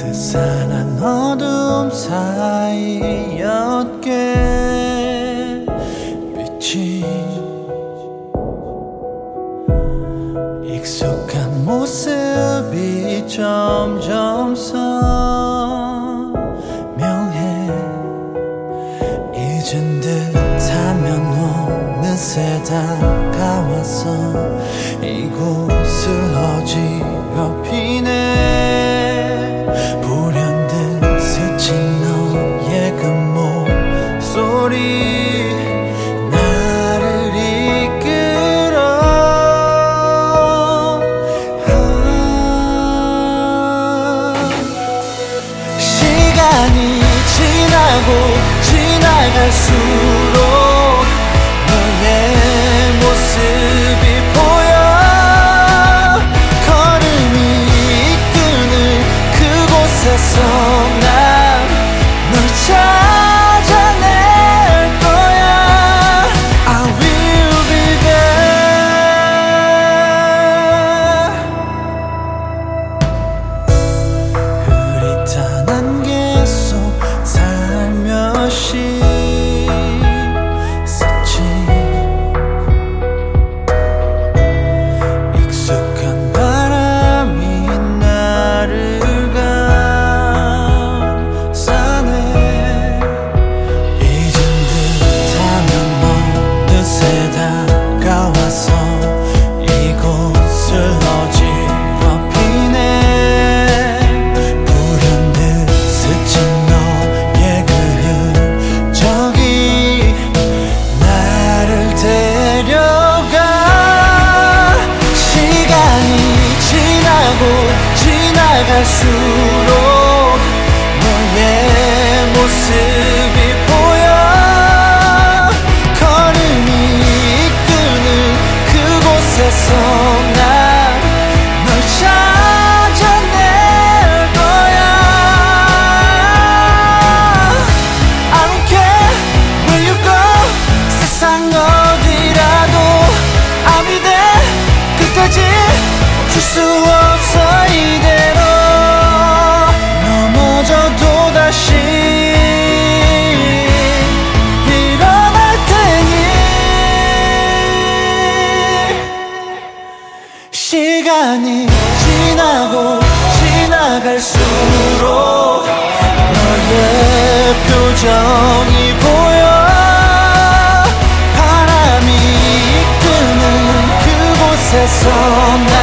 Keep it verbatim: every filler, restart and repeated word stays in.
스산한 어둠 사이였게 빛이 익숙한 모습이 점점 선명해 잊은 듯하면 어느새 다가와서 이곳을 어지럽히네 불현듯 스친 너의 그 목소리 나를 이끌어 아, 시간이 지나고 지나갈수록 너의 모습이 보여 걸음이 이끄는 그곳에서 난 널 찾아낼 거야 I will be there 흐릿한 안개 속 살며시 지나갈수록 너의 모습이 보여 걸음이 이끄는 그곳에서 난 널 찾아낼 거야 I don't care where you go 세상 어디라도 I'll be there 끝까지 멈출 수 없어 이대로 넘어져도 다시 일어날 테니 시간이 지나고 지나갈수록 너의 표정이 보여 바람이 이끄는 그곳에서 나